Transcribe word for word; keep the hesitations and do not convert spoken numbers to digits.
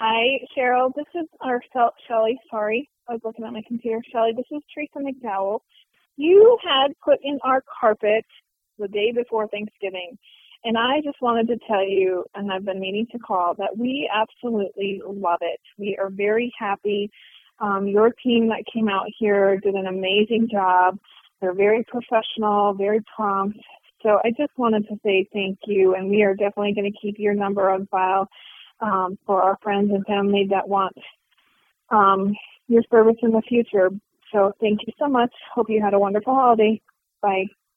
Hi, Cheryl. This is our Shel- Shelly. Sorry, I was looking at my computer. Shelly, this is Teresa McDowell. You had put in our carpet the day before Thanksgiving, and I just wanted to tell you, and I've been meaning to call, that we absolutely love it. We are very happy. Um, your team that came out here did an amazing job. They're very professional, very prompt. So I just wanted to say thank you, and we are definitely going to keep your number on file um, for our friends and family that want um, your service in the future. So thank you so much. Hope you had a wonderful holiday. Bye.